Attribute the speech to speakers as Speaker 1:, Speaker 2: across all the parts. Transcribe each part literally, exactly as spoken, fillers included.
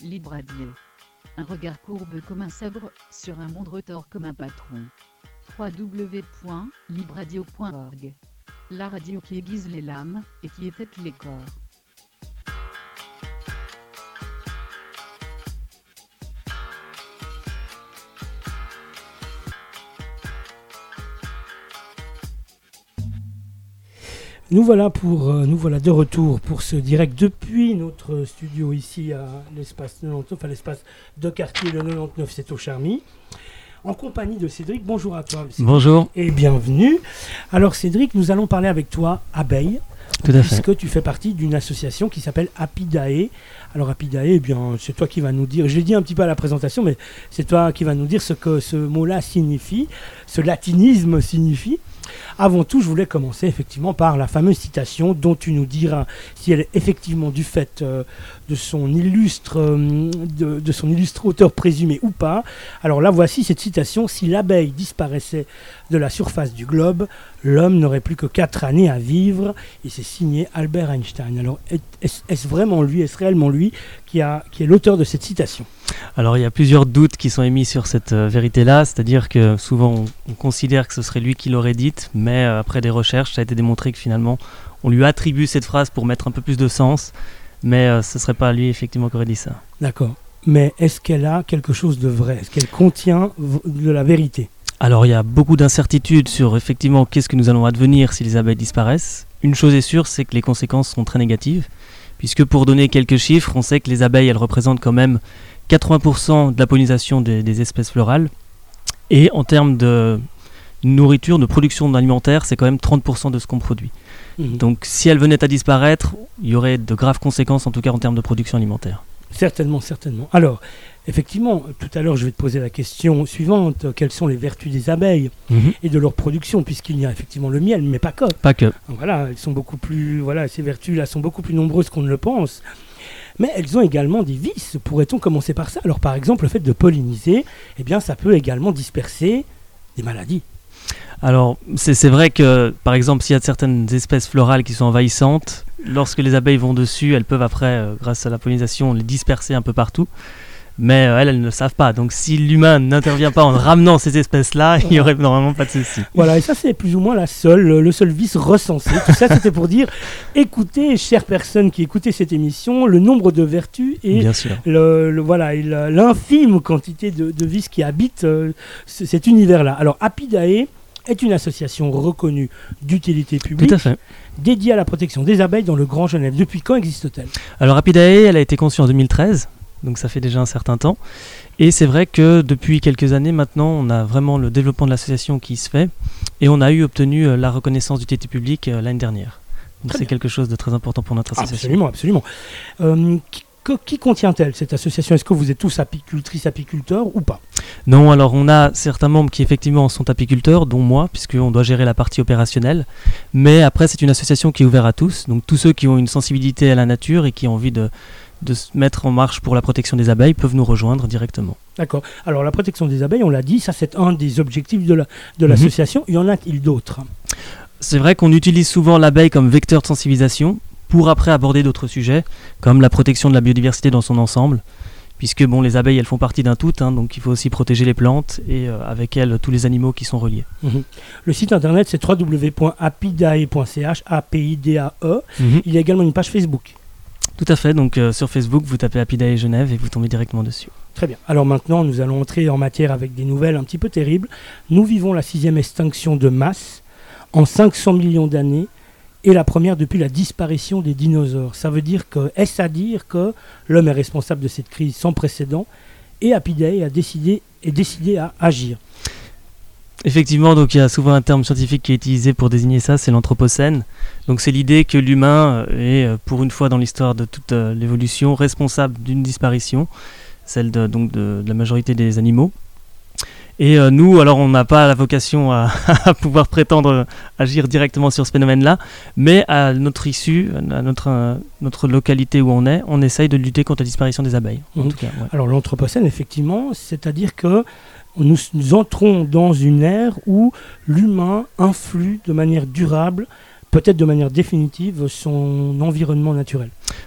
Speaker 1: Libre Radio. Un regard courbe comme un sabre, sur un monde retors comme un patron. w w w point libre radio point org. La radio qui aiguise les lames, et qui étête les corps.
Speaker 2: Nous voilà, pour, euh, nous voilà de retour pour ce direct depuis notre studio ici à l'espace quatre-vingt-dix-neuf, enfin l'espace de quartier le quatre-vingt-dix-neuf, c'est au Charmy, en compagnie de Cédric. Bonjour à toi. Cédric.
Speaker 3: Bonjour.
Speaker 2: Et bienvenue. Alors Cédric, nous allons parler avec toi abeilles.
Speaker 3: Tout à fait.
Speaker 2: Puisque tu fais partie d'une association qui s'appelle Apidae. Alors Apidae, eh bien, c'est toi qui vas nous dire, je l'ai dit un petit peu à la présentation, mais c'est toi qui vas nous dire ce que ce mot-là signifie, ce latinisme signifie. Avant tout, je voulais commencer effectivement par la fameuse citation dont tu nous diras si elle est effectivement du fait euh, de son illustre euh, de, de son illustre auteur présumé ou pas. Alors là, voici cette citation: si l'abeille disparaissait de la surface du globe, l'homme n'aurait plus que quatre années à vivre. Et c'est signé Albert Einstein. Alors est-ce, est-ce vraiment lui, est-ce réellement lui qui, a, qui est l'auteur de cette citation?
Speaker 3: Alors il y a plusieurs doutes qui sont émis sur cette euh, vérité-là, c'est-à-dire que souvent on, on considère que ce serait lui qui l'aurait dite, mais euh, après des recherches, ça a été démontré que finalement on lui attribue cette phrase pour mettre un peu plus de sens, mais euh, ce ne serait pas lui effectivement qui aurait dit ça.
Speaker 2: D'accord, mais est-ce qu'elle a quelque chose de vrai? Est-ce qu'elle contient v- de la vérité?
Speaker 3: Alors il y a beaucoup d'incertitudes sur effectivement qu'est-ce que nous allons advenir si les abeilles disparaissent. Une chose est sûre, c'est que les conséquences sont très négatives, puisque pour donner quelques chiffres, on sait que les abeilles elles représentent quand même quatre-vingts pour cent de la pollinisation des, des espèces florales, et en termes de nourriture, de production alimentaire, c'est quand même trente pour cent de ce qu'on produit. Mmh. Donc si elles venaient à disparaître, il y aurait de graves conséquences, en tout cas en termes de production alimentaire.
Speaker 2: Certainement, certainement. Alors, effectivement, tout à l'heure, je vais te poser la question suivante. Quelles sont les vertus des abeilles mmh. et de leur production, puisqu'il y a effectivement le miel, mais pas que.
Speaker 3: Pas que.
Speaker 2: Voilà, elles sont beaucoup plus, voilà, ces vertus-là sont beaucoup plus nombreuses qu'on ne le pense. Mais elles ont également des vices. Pourrait-on commencer par ça? Alors, par exemple, le fait de polliniser, eh bien, ça peut également disperser des maladies.
Speaker 3: Alors, c'est, c'est vrai que, par exemple, s'il y a certaines espèces florales qui sont envahissantes, lorsque les abeilles vont dessus, elles peuvent après, euh, grâce à la pollinisation, les disperser un peu partout. Mais euh, elles, elles ne le savent pas. Donc, si l'humain n'intervient pas en ramenant ces espèces-là, il n'y aurait normalement pas de souci.
Speaker 2: Voilà, et ça, c'est plus ou moins la seule, le seul vice recensé. Tout ça, c'était pour dire, écoutez, chères personnes qui écoutez cette émission, le nombre de vertus et,
Speaker 3: Bien sûr.
Speaker 2: Le, le, voilà, et le, l'infime quantité de, de vices qui habitent euh, c- cet univers-là. Alors, Apidae est une association reconnue d'utilité publique.
Speaker 3: Tout à fait.
Speaker 2: Dédiée à la protection des abeilles dans le Grand Genève. Depuis quand existe-t-elle?
Speaker 3: Alors, Apidae, elle a été conçue en deux mille treize. Donc ça fait déjà un certain temps. Et c'est vrai que depuis quelques années maintenant, on a vraiment le développement de l'association qui se fait. Et on a eu obtenu euh, la reconnaissance d'utilité publique euh, l'année dernière. Donc très c'est bien. Quelque chose de très important pour notre association.
Speaker 2: Absolument, absolument. Euh, qui, que, qui contient-elle, cette association? Est-ce que vous êtes tous apicultrices, apiculteurs ou pas?
Speaker 3: Non, alors on a certains membres qui effectivement sont apiculteurs, dont moi, puisqu'on doit gérer la partie opérationnelle. Mais après, c'est une association qui est ouverte à tous. Donc tous ceux qui ont une sensibilité à la nature et qui ont envie de... de se mettre en marche pour la protection des abeilles peuvent nous rejoindre directement.
Speaker 2: D'accord. Alors la protection des abeilles, on l'a dit, ça c'est un des objectifs de, la, de l'association. Mm-hmm. Y en a-t-il d'autres?
Speaker 3: C'est vrai qu'on utilise souvent l'abeille comme vecteur de sensibilisation pour après aborder d'autres sujets, comme la protection de la biodiversité dans son ensemble, puisque bon, les abeilles elles font partie d'un tout, hein, donc il faut aussi protéger les plantes et euh, avec elles tous les animaux qui sont reliés.
Speaker 2: Mm-hmm. Le site internet c'est w w w point apidae point c h, A P I D A E. Mm-hmm. Il y a également une page Facebook.
Speaker 3: Tout à fait, donc euh, sur Facebook, vous tapez Apidae Genève et vous tombez directement dessus.
Speaker 2: Très bien. Alors maintenant, nous allons entrer en matière avec des nouvelles un petit peu terribles. Nous vivons la sixième extinction de masse en cinq cents millions d'années et la première depuis la disparition des dinosaures. Ça veut dire que, est-ce à dire que l'homme est responsable de cette crise sans précédent et Apidae a décidé, est décidé à agir?
Speaker 3: Effectivement, donc il y a souvent un terme scientifique qui est utilisé pour désigner ça, c'est l'anthropocène. Donc c'est l'idée que l'humain est, pour une fois dans l'histoire de toute euh, l'évolution, responsable d'une disparition, celle de, donc de, de la majorité des animaux. Et euh, nous, alors on n'a pas la vocation à, à pouvoir prétendre euh, agir directement sur ce phénomène-là, mais à notre issue, à notre, euh, notre localité où on est, on essaye de lutter contre la disparition des abeilles.
Speaker 2: Mmh.
Speaker 3: En tout cas, ouais.
Speaker 2: Alors l'anthropocène, effectivement, c'est-à-dire que Nous, nous entrons dans une ère où l'humain influe de manière durable, peut-être de manière définitive, son environnement naturel.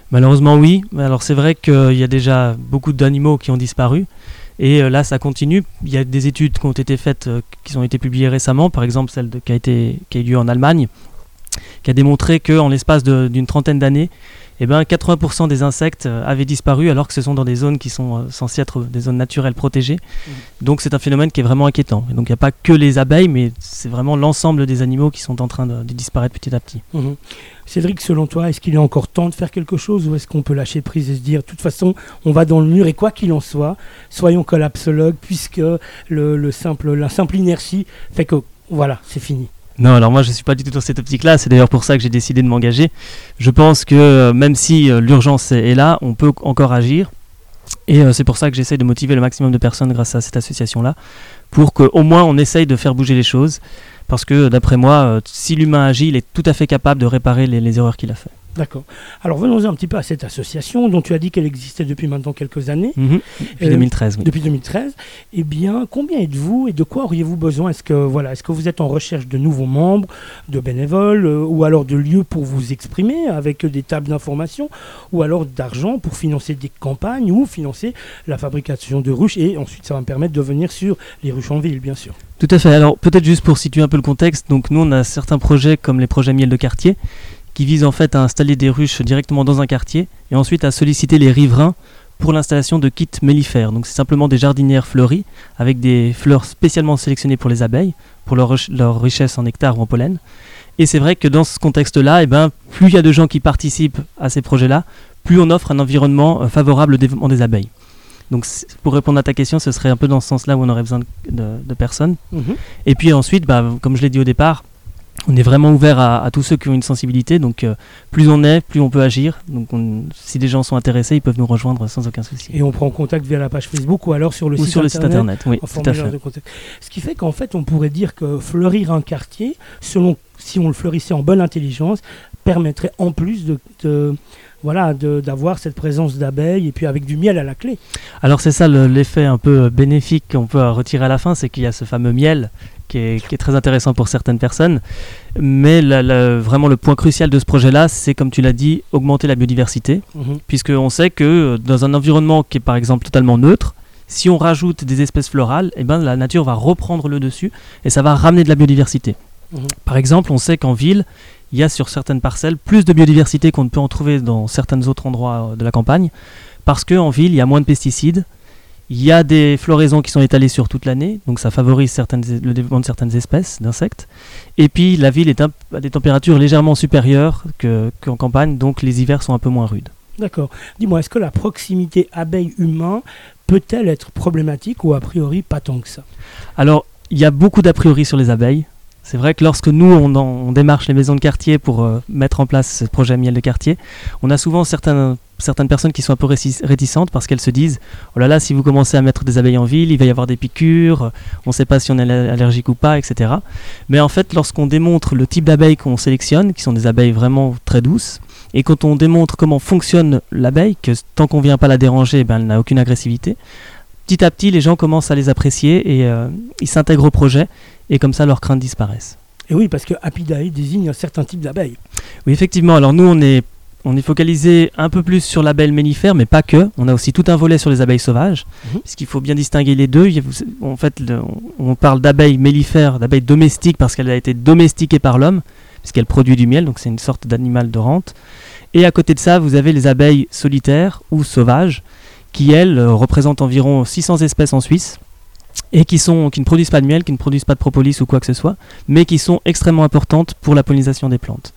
Speaker 3: Malheureusement oui, alors c'est vrai qu'il y a déjà beaucoup d'animaux qui ont disparu et euh, là ça continue. Il y a des études qui ont été faites, euh, qui ont été publiées récemment, par exemple celle de, qui, a été, qui a eu lieu en Allemagne, qui a démontré qu'en l'espace de, d'une trentaine d'années, eh ben, quatre-vingts pour cent des insectes euh, avaient disparu alors que ce sont dans des zones qui sont euh, censées être des zones naturelles protégées. Mmh. Donc c'est un phénomène qui est vraiment inquiétant. Et donc il n'y a pas que les abeilles, mais c'est vraiment l'ensemble des animaux qui sont en train de, de disparaître petit à petit.
Speaker 2: Mmh. Cédric, selon toi, est-ce qu'il est encore temps de faire quelque chose ou est-ce qu'on peut lâcher prise et se dire, de toute façon, on va dans le mur et quoi qu'il en soit, soyons collapsologues puisque le, le simple, la simple inertie fait que, voilà, c'est fini.
Speaker 3: Non, alors moi je ne suis pas du tout dans cette optique-là, c'est d'ailleurs pour ça que j'ai décidé de m'engager. Je pense que euh, même si euh, l'urgence est, est là, on peut encore agir. Et euh, c'est pour ça que j'essaie de motiver le maximum de personnes grâce à cette association-là, pour qu'au moins on essaye de faire bouger les choses. Parce que d'après moi, euh, si l'humain agit, il est tout à fait capable de réparer les, les erreurs qu'il a faites.
Speaker 2: D'accord. Alors venons-en un petit peu à cette association dont tu as dit qu'elle existait depuis maintenant quelques années.
Speaker 3: Mmh, depuis euh, deux mille treize, oui.
Speaker 2: Depuis deux mille treize. Eh bien, combien êtes-vous et de quoi auriez-vous besoin ? Est-ce que, voilà, est-ce que vous êtes en recherche de nouveaux membres, de bénévoles, euh, ou alors de lieux pour vous exprimer avec des tables d'information, ou alors d'argent pour financer des campagnes ou financer la fabrication de ruches ? Et ensuite, ça va me permettre de venir sur les ruches en ville, bien sûr.
Speaker 3: Tout à fait. Alors peut-être juste pour situer un peu le contexte, donc nous on a certains projets comme les projets miel de quartier, qui vise en fait à installer des ruches directement dans un quartier et ensuite à solliciter les riverains pour l'installation de kits mellifères. Donc c'est simplement des jardinières fleuries avec des fleurs spécialement sélectionnées pour les abeilles, pour leur, leur richesse en nectar ou en pollen. Et c'est vrai que dans ce contexte-là, eh ben, plus il y a de gens qui participent à ces projets-là, plus on offre un environnement euh, favorable au développement des abeilles. Donc pour répondre à ta question, ce serait un peu dans ce sens-là où on aurait besoin de, de, de personnes. Mmh. Et puis ensuite, bah, comme je l'ai dit au départ, on est vraiment ouvert à, à tous ceux qui ont une sensibilité, donc euh, plus on est, plus on peut agir. Donc on, si des gens sont intéressés, ils peuvent nous rejoindre sans aucun souci.
Speaker 2: Et on prend contact via la page Facebook ou alors sur le,
Speaker 3: ou
Speaker 2: site,
Speaker 3: sur
Speaker 2: internet,
Speaker 3: le site internet, oui, tout à fait.
Speaker 2: De contact. Ce qui fait qu'en fait, on pourrait dire que fleurir un quartier, selon si on le fleurissait en bonne intelligence, permettrait en plus de, de voilà, de, d'avoir cette présence d'abeilles et puis avec du miel à la clé.
Speaker 3: Alors c'est ça le, l'effet un peu bénéfique qu'on peut retirer à la fin, c'est qu'il y a ce fameux miel qui est, qui est très intéressant pour certaines personnes. Mais la, la, vraiment le point crucial de ce projet-là, c'est comme tu l'as dit, augmenter la biodiversité, mmh. puisqu'on sait que dans un environnement qui est par exemple totalement neutre, si on rajoute des espèces florales, eh ben, la nature va reprendre le dessus et ça va ramener de la biodiversité. Mmh. Par exemple, on sait qu'en ville, il y a sur certaines parcelles plus de biodiversité qu'on ne peut en trouver dans certains autres endroits de la campagne, parce qu'en ville, il y a moins de pesticides, il y a des floraisons qui sont étalées sur toute l'année, donc ça favorise certaines, le développement de certaines espèces d'insectes. Et puis la ville est un, à des températures légèrement supérieures que, qu'en campagne, donc les hivers sont un peu moins rudes.
Speaker 2: D'accord. Dis-moi, est-ce que la proximité abeille-humain peut-elle être problématique ou a priori pas tant que ça ?
Speaker 3: Alors, il y a beaucoup d'a priori sur les abeilles. C'est vrai que lorsque nous, on, on démarche les maisons de quartier pour euh, mettre en place ce projet miel de quartier, on a souvent certaines, certaines personnes qui sont un peu réticentes parce qu'elles se disent « Oh là là, si vous commencez à mettre des abeilles en ville, il va y avoir des piqûres, on ne sait pas si on est allergique ou pas, et cetera » Mais en fait, lorsqu'on démontre le type d'abeilles qu'on sélectionne, qui sont des abeilles vraiment très douces, et quand on démontre comment fonctionne l'abeille, que tant qu'on ne vient pas la déranger, ben, elle n'a aucune agressivité, petit à petit, les gens commencent à les apprécier et euh, ils s'intègrent au projet. Et comme ça, leurs craintes disparaissent.
Speaker 2: Et oui, parce que Apidae désigne un certain type d'abeilles.
Speaker 3: Oui, effectivement. Alors nous, on est, on est focalisé un peu plus sur l'abeille mellifère, mais pas que. On a aussi tout un volet sur les abeilles sauvages, mmh. puisqu'il faut bien distinguer les deux. En fait, le, on parle d'abeilles mellifères, d'abeilles domestiques, parce qu'elle a été domestiquée par l'homme, puisqu'elle produit du miel, donc c'est une sorte d'animal de rente. Et à côté de ça, vous avez les abeilles solitaires ou sauvages, qui, elles, représentent environ six cents espèces en Suisse, et qui, sont, qui ne produisent pas de miel, qui ne produisent pas de propolis ou quoi que ce soit, mais qui sont extrêmement importantes pour la pollinisation des plantes.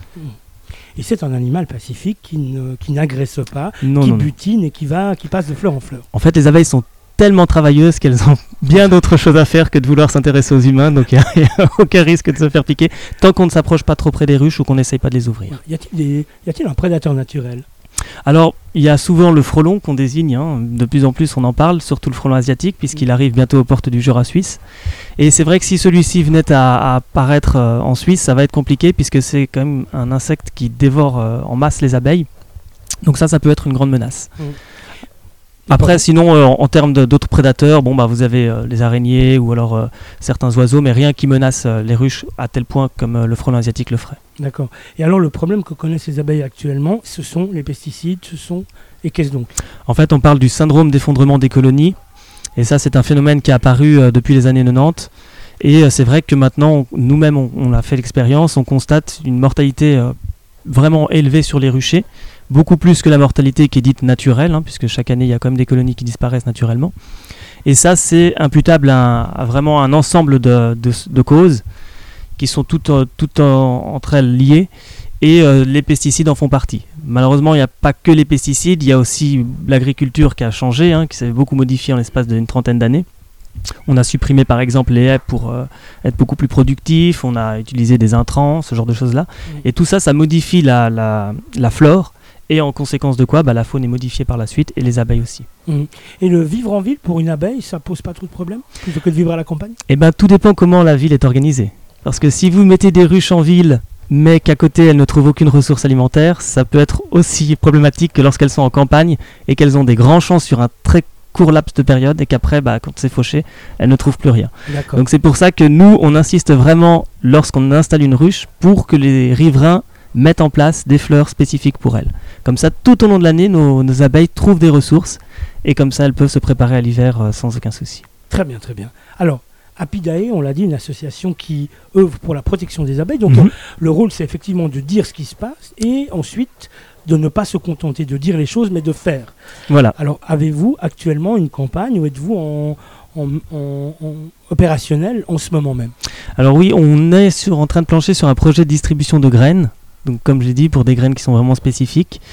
Speaker 2: Et c'est un animal pacifique qui, ne, qui n'agresse pas,
Speaker 3: non,
Speaker 2: qui
Speaker 3: non,
Speaker 2: butine non. et qui, va, qui passe de fleur en fleur.
Speaker 3: En fait, les abeilles sont tellement travailleuses qu'elles ont bien d'autres choses à faire que de vouloir s'intéresser aux humains, donc il n'y a, a aucun risque de se faire piquer, tant qu'on ne s'approche pas trop près des ruches ou qu'on n'essaye pas de les ouvrir.
Speaker 2: Y a-t-il, des, y a-t-il un prédateur naturel ?
Speaker 3: Alors, il y a souvent le frelon qu'on désigne, hein. De plus en plus on en parle, surtout le frelon asiatique, puisqu'il arrive bientôt aux portes du Jura suisse. Et c'est vrai que si celui-ci venait à, à apparaître euh, en Suisse, ça va être compliqué, puisque c'est quand même un insecte qui dévore euh, en masse les abeilles. Donc ça, ça peut être une grande menace. Mmh. Après, sinon, euh, en, en termes de, d'autres prédateurs, bon, bah, vous avez euh, les araignées ou alors euh, certains oiseaux, mais rien qui menace euh, les ruches à tel point comme euh, le frelon asiatique le ferait.
Speaker 2: D'accord. Et alors, le problème que connaissent les abeilles actuellement, ce sont les pesticides, ce sont... Et qu'est-ce donc ?
Speaker 3: En fait, on parle du syndrome d'effondrement des colonies, et ça, c'est un phénomène qui est apparu euh, depuis les années quatre-vingt-dix. Et euh, c'est vrai que maintenant, on, nous-mêmes, on, on a fait l'expérience, on constate une mortalité euh, vraiment élevée sur les ruchers, beaucoup plus que la mortalité qui est dite naturelle, hein, puisque chaque année, il y a quand même des colonies qui disparaissent naturellement. Et ça, c'est imputable à, un, à vraiment un ensemble de, de, de causes qui sont toutes, euh, toutes en, entre elles liées, et euh, les pesticides en font partie. Malheureusement, il n'y a pas que les pesticides, il y a aussi l'agriculture qui a changé, hein, qui s'est beaucoup modifiée en l'espace d'une trentaine d'années. On a supprimé par exemple les haies pour euh, être beaucoup plus productif, on a utilisé des intrants, ce genre de choses-là. Mmh. Et tout ça, ça modifie la, la, la flore. Et en conséquence de quoi, bah, la faune est modifiée par la suite, et les abeilles aussi.
Speaker 2: Mmh. Et le vivre en ville, pour une abeille, ça pose pas trop de problèmes, plutôt que de vivre à la campagne ?
Speaker 3: Eh bien, tout dépend comment la ville est organisée. Parce que si vous mettez des ruches en ville, mais qu'à côté, elles ne trouvent aucune ressource alimentaire, ça peut être aussi problématique que lorsqu'elles sont en campagne, et qu'elles ont des grands champs sur un très court laps de période, et qu'après, bah, quand c'est fauché, elles ne trouvent plus rien. D'accord. Donc c'est pour ça que nous, on insiste vraiment, lorsqu'on installe une ruche, pour que les riverains mettent en place des fleurs spécifiques pour elles. Comme ça, tout au long de l'année, nos, nos abeilles trouvent des ressources, et comme ça, elles peuvent se préparer à l'hiver euh, sans aucun souci.
Speaker 2: Très bien, très bien. Alors, Apidae, on l'a dit, une association qui œuvre pour la protection des abeilles. Donc, mm-hmm. le rôle, c'est effectivement de dire ce qui se passe, et ensuite, de ne pas se contenter de dire les choses, mais de faire.
Speaker 3: Voilà.
Speaker 2: Alors, avez-vous actuellement une campagne, ou êtes-vous en... En, en, en opérationnel en ce moment même?
Speaker 3: Alors oui, on est sur, en train de plancher sur un projet de distribution de graines, donc comme je l'ai dit, pour des graines qui sont vraiment spécifiques.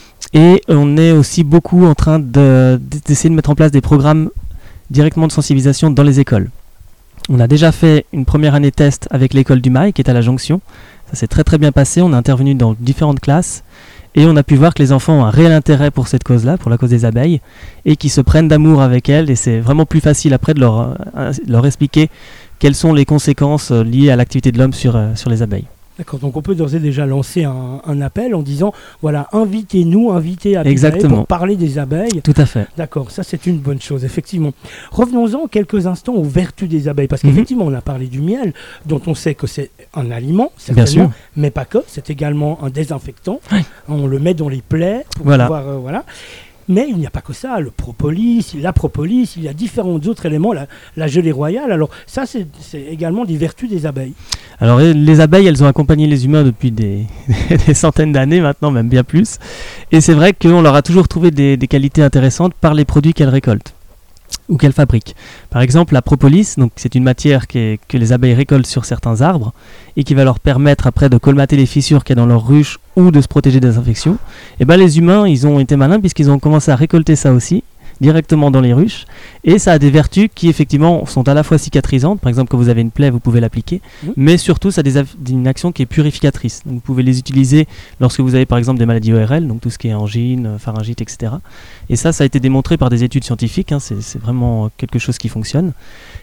Speaker 3: Et on est aussi beaucoup en train de, d'essayer de mettre en place des programmes directement de sensibilisation dans les écoles. On a déjà fait une première année test avec l'école du Mail, qui est à la Jonction. Ça s'est très très bien passé, on a intervenu dans différentes classes. Et on a pu voir que les enfants ont un réel intérêt pour cette cause-là, pour la cause des abeilles, et qui se prennent d'amour avec elles. Et c'est vraiment plus facile après de leur, euh, leur expliquer quelles sont les conséquences euh, liées à l'activité de l'homme sur, euh, sur les abeilles.
Speaker 2: D'accord, donc on peut d'ores et déjà lancer un, un appel en disant, voilà, invitez-nous, invitez Apidae pour parler des abeilles.
Speaker 3: Tout à fait.
Speaker 2: D'accord, ça c'est une bonne chose, effectivement. Revenons-en quelques instants aux vertus des abeilles, parce qu'effectivement mm-hmm. on a parlé du miel, dont on sait que c'est un aliment, certainement, mais pas que, c'est également un désinfectant. Oui. On le met dans les plaies pour
Speaker 3: voilà.
Speaker 2: pouvoir... Euh, voilà. Mais il n'y a pas que ça, le propolis, la propolis, il y a différents autres éléments, la, la gelée royale. Alors ça, c'est, c'est également des vertus des abeilles.
Speaker 3: Alors les abeilles, elles ont accompagné les humains depuis des, des centaines d'années maintenant, même bien plus. Et c'est vrai qu'on leur a toujours trouvé des, des qualités intéressantes par les produits qu'elles récoltent ou qu'elles fabriquent. Par exemple, la propolis, donc c'est une matière qui est, que les abeilles récoltent sur certains arbres et qui va leur permettre après de colmater les fissures qu'il y a dans leur ruche ou de se protéger des infections. Et ben les humains, ils ont été malins puisqu'ils ont commencé à récolter ça aussi directement dans les ruches, et ça a des vertus qui effectivement sont à la fois cicatrisantes. Par exemple, quand vous avez une plaie, vous pouvez l'appliquer, mmh. mais surtout ça a des av- une action qui est purificatrice. Donc, vous pouvez les utiliser lorsque vous avez par exemple des maladies O R L, donc tout ce qui est angine, pharyngite, et cetera. Et ça, ça a été démontré par des études scientifiques, hein, c'est, c'est vraiment quelque chose qui fonctionne.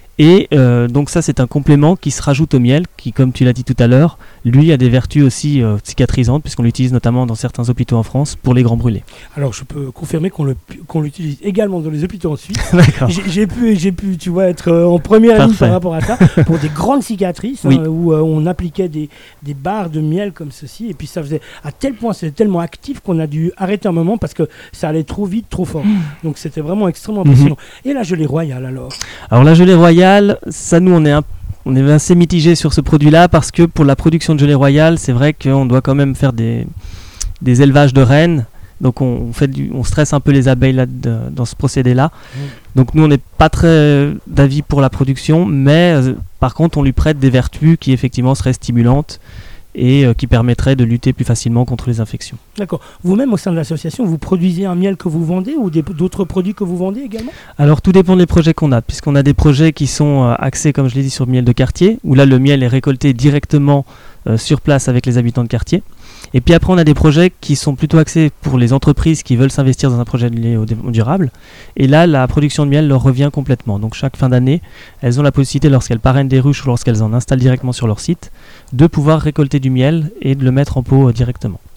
Speaker 3: Et euh, donc ça, c'est un complément qui se rajoute au miel, qui, comme tu l'as dit tout à l'heure, lui a des vertus aussi euh, cicatrisantes, puisqu'on l'utilise notamment dans certains hôpitaux en France pour les grands brûlés.
Speaker 2: Alors je peux confirmer qu'on, le, qu'on l'utilise également dans les hôpitaux en Suisse.
Speaker 3: D'accord.
Speaker 2: J'ai, j'ai, pu, j'ai pu, tu vois, être euh, en première Parfait. ligne par rapport à ça, pour des grandes cicatrices, oui. hein, où euh, on appliquait des, des barres de miel comme ceci, et puis ça faisait, à tel point, c'était tellement actif qu'on a dû arrêter un moment parce que ça allait trop vite, trop fort. Mmh. Donc c'était vraiment extrêmement impressionnant. Mmh. Et la gelée royale alors
Speaker 3: Alors la gelée royale, ça nous on est, un, on est assez mitigé sur ce produit-là parce que pour la production de gelée royale, c'est vrai qu'on doit quand même faire des, des élevages de reines. Donc on, on, fait du, on stresse un peu les abeilles là, de, dans ce procédé-là. Mmh. Donc nous on n'est pas très d'avis pour la production, mais euh, par contre on lui prête des vertus qui effectivement seraient stimulantes et euh, qui permettraient de lutter plus facilement contre les infections.
Speaker 2: D'accord. Vous-même, au sein de l'association, vous produisez un miel que vous vendez ou des, d'autres produits que vous vendez également ?
Speaker 3: Alors, tout dépend des projets qu'on a, puisqu'on a des projets qui sont euh, axés, comme je l'ai dit, sur le miel de quartier, où là, le miel est récolté directement euh, sur place avec les habitants de quartier. Et puis après, on a des projets qui sont plutôt axés pour les entreprises qui veulent s'investir dans un projet de lait durable. Et là, la production de miel leur revient complètement. Donc chaque fin d'année, elles ont la possibilité, lorsqu'elles parrainent des ruches ou lorsqu'elles en installent directement sur leur site, de pouvoir récolter du miel et de le mettre en pot euh, directement.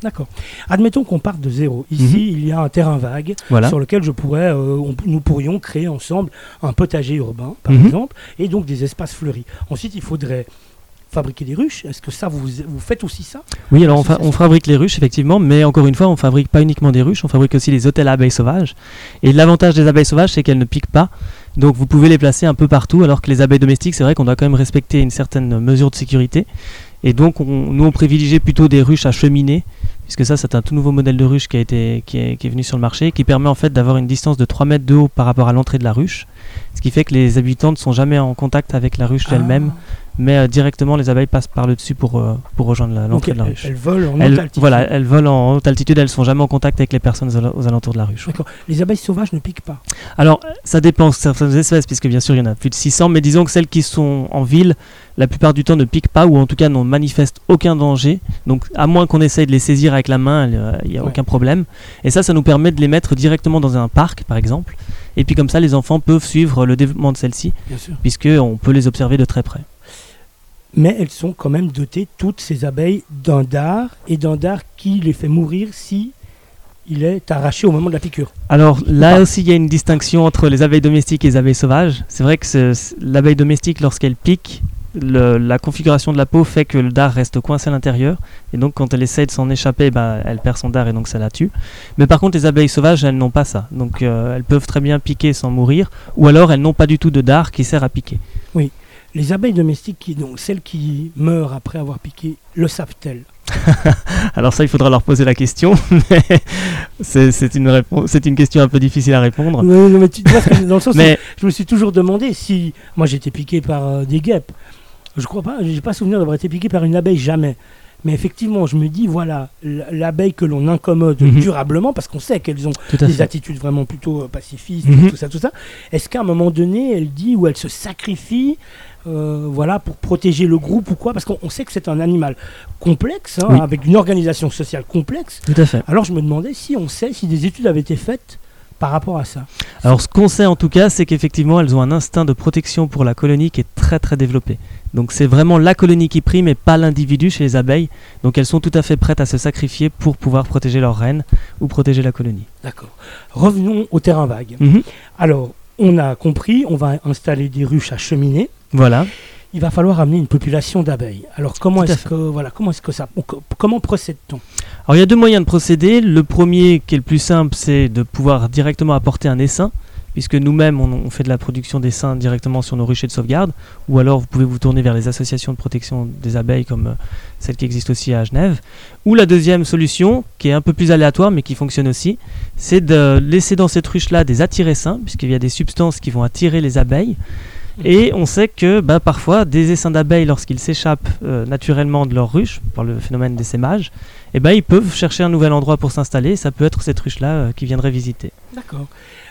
Speaker 2: D'accord. Admettons qu'on parte de zéro. Ici, mm-hmm. il y a un terrain vague voilà. sur lequel je pourrais, euh, on, nous pourrions créer ensemble un potager urbain, par mm-hmm. exemple, et donc des espaces fleuris. Ensuite, il faudrait fabriquer des ruches. Est-ce que ça, vous, vous faites aussi ça?
Speaker 3: Oui, alors on, fa- on fabrique les ruches, effectivement, mais encore une fois, on ne fabrique pas uniquement des ruches, on fabrique aussi les hôtels à abeilles sauvages. Et l'avantage des abeilles sauvages, c'est qu'elles ne piquent pas. Donc vous pouvez les placer un peu partout, alors que les abeilles domestiques, c'est vrai qu'on doit quand même respecter une certaine mesure de sécurité. Et donc, on, nous, on privilégie plutôt des ruches à cheminées, puisque ça, c'est un tout nouveau modèle de ruche qui, a été, qui, est, qui est venu sur le marché, qui permet en fait d'avoir une distance de trois mètres de haut par rapport à l'entrée de la ruche, ce qui fait que les habitants ne sont jamais en contact avec la ruche ah. elle-même, mais euh, directement les abeilles passent par le dessus pour, euh, pour rejoindre la, l'entrée
Speaker 2: donc,
Speaker 3: de la
Speaker 2: elles,
Speaker 3: ruche.
Speaker 2: Elles volent en
Speaker 3: elles,
Speaker 2: haute altitude.
Speaker 3: Voilà, elles volent en haute altitude, elles ne sont jamais en contact avec les personnes aux, aux alentours de la ruche.
Speaker 2: D'accord. Les abeilles sauvages ne piquent pas?
Speaker 3: Alors, ça dépend de certaines espèces, puisque bien sûr il y en a plus de six cents, mais disons que celles qui sont en ville, la plupart du temps ne piquent pas, ou en tout cas n'en manifestent aucun danger. Donc à moins qu'on essaye de les saisir avec la main, il n'y a ouais. aucun problème. Et ça, ça nous permet de les mettre directement dans un parc, par exemple. Et puis comme ça, les enfants peuvent suivre le développement de celles-ci, puisqu'on peut les observer de très près.
Speaker 2: Mais elles sont quand même dotées, toutes ces abeilles, d'un dard, et d'un dard qui les fait mourir si il est arraché au moment de la piqûre.
Speaker 3: Alors là aussi, il y a une distinction entre les abeilles domestiques et les abeilles sauvages. C'est vrai que c'est, c'est, l'abeille domestique, lorsqu'elle pique, le, la configuration de la peau fait que le dard reste coincé à l'intérieur. Et donc, quand elle essaie de s'en échapper, bah, elle perd son dard et donc ça la tue. Mais par contre, les abeilles sauvages, elles n'ont pas ça. Donc, euh, elles peuvent très bien piquer sans mourir. Ou alors, elles n'ont pas du tout de dard qui sert à piquer.
Speaker 2: Oui. Les abeilles domestiques, qui, donc celles qui meurent après avoir piqué, le savent-elles?
Speaker 3: Alors ça, il faudra leur poser la question, mais c'est, c'est, une réponse, c'est une question un peu difficile à répondre.
Speaker 2: Non, non mais tu, tu vois, dans le sens mais... où je me suis toujours demandé si... Moi, j'ai été piqué par euh, des guêpes. Je crois pas, j'ai pas souvenir d'avoir été piqué par une abeille, jamais. Mais effectivement, je me dis, voilà, l'abeille que l'on incommode mm-hmm. durablement, parce qu'on sait qu'elles ont des fait. attitudes vraiment plutôt euh, pacifistes, mm-hmm. tout ça, tout ça. Est-ce qu'à un moment donné, elle dit ou elle se sacrifie euh, voilà, pour protéger le groupe ou quoi? Parce qu'on sait que c'est un animal complexe, hein, oui. avec une organisation sociale complexe.
Speaker 3: Tout à fait.
Speaker 2: Alors je me demandais si on sait, si des études avaient été faites par rapport à ça.
Speaker 3: Alors ce qu'on sait en tout cas, c'est qu'effectivement, elles ont un instinct de protection pour la colonie qui est très très développé. Donc c'est vraiment la colonie qui prime et pas l'individu chez les abeilles. Donc elles sont tout à fait prêtes à se sacrifier pour pouvoir protéger leur reine ou protéger la colonie.
Speaker 2: D'accord. Revenons au terrain vague.
Speaker 3: Mm-hmm.
Speaker 2: Alors, on a compris, on va installer des ruches à cheminées.
Speaker 3: Voilà.
Speaker 2: Il va falloir amener une population d'abeilles. Alors comment est-ce que voilà, comment est-ce que ça comment procède-t-on?
Speaker 3: Alors il y a deux moyens de procéder. Le premier, qui est le plus simple, c'est de pouvoir directement apporter un essaim, puisque nous-mêmes on, on fait de la production d'essaims directement sur nos ruchers de sauvegarde, ou alors vous pouvez vous tourner vers les associations de protection des abeilles comme euh, celle qui existe aussi à Genève. Ou la deuxième solution, qui est un peu plus aléatoire mais qui fonctionne aussi, c'est de laisser dans cette ruche-là des attire-essaims, puisqu'il y a des substances qui vont attirer les abeilles. Et on sait que bah, parfois des essaims d'abeilles, lorsqu'ils s'échappent euh, naturellement de leur ruche par le phénomène d'essaimage, eh ben, ils peuvent chercher un nouvel endroit pour s'installer. Ça peut être cette ruche-là euh, qui viendrait visiter.
Speaker 2: D'accord.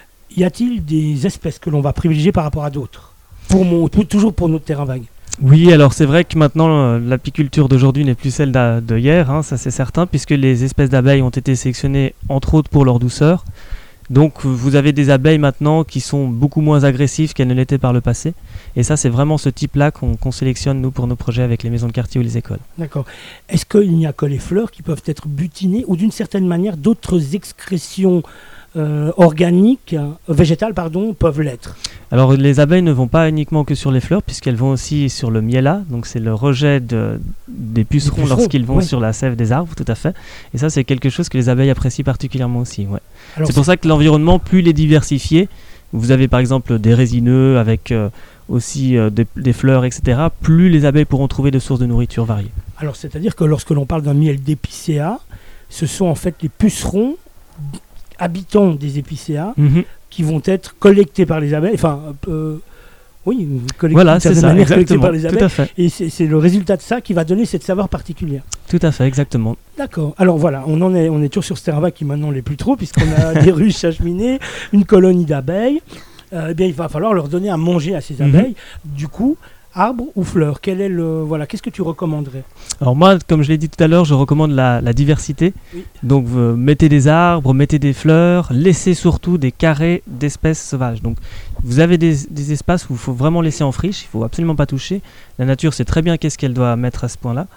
Speaker 2: Y a-t-il des espèces que l'on va privilégier par rapport à d'autres pour mon, pour, toujours pour notre terrain vague?
Speaker 3: Oui, alors c'est vrai que maintenant euh, l'apiculture d'aujourd'hui n'est plus celle d'a, de hier, hein, ça c'est certain, puisque les espèces d'abeilles ont été sélectionnées entre autres pour leur douceur. Donc vous avez des abeilles maintenant qui sont beaucoup moins agressives qu'elles ne l'étaient par le passé. Et ça, c'est vraiment ce type-là qu'on, qu'on sélectionne, nous, pour nos projets avec les maisons de quartier ou les écoles.
Speaker 2: D'accord. Est-ce qu'il n'y a que les fleurs qui peuvent être butinées ou d'une certaine manière, d'autres excrétions euh, organiques, euh, végétales, pardon, peuvent l'être?
Speaker 3: Alors les abeilles ne vont pas uniquement que sur les fleurs, puisqu'elles vont aussi sur le miella, donc c'est le rejet de, des pucerons, pucerons lorsqu'ils vont oui. sur la sève des arbres, tout à fait. Et ça, c'est quelque chose que les abeilles apprécient particulièrement aussi. Ouais. Alors, c'est pour ça que l'environnement, plus il est diversifié, vous avez par exemple des résineux avec euh, aussi euh, des, des fleurs, et cetera, plus les abeilles pourront trouver de sources de nourriture variées.
Speaker 2: Alors c'est-à-dire que lorsque l'on parle d'un miel d'épicéa, ce sont en fait les pucerons habitants des épicéas mm-hmm. qui vont être collectés par les abeilles, enfin, euh, oui, collectés
Speaker 3: voilà,
Speaker 2: de certaine
Speaker 3: ça,
Speaker 2: manière collectés par les
Speaker 3: tout
Speaker 2: abeilles,
Speaker 3: à fait.
Speaker 2: Et c'est, c'est le résultat de ça qui va donner cette saveur particulière.
Speaker 3: Tout à fait, exactement.
Speaker 2: D'accord. Alors voilà, on en est, on est toujours sur ce terrain vague qui maintenant l'est plus trop, puisqu'on a des ruches à cheminer, une colonie d'abeilles. Euh, eh bien, il va falloir leur donner à manger à ces mm-hmm. abeilles. Du coup, arbre ou fleurs, quel est le voilà, qu'est-ce que tu recommanderais?
Speaker 3: Alors moi, comme je l'ai dit tout à l'heure, je recommande la, la diversité. Oui. Donc euh, mettez des arbres, mettez des fleurs, laissez surtout des carrés d'espèces sauvages. Donc vous avez des, des espaces où il faut vraiment laisser en friche, il ne faut absolument pas toucher. La nature sait très bien qu'est-ce qu'elle doit mettre à ce point-là.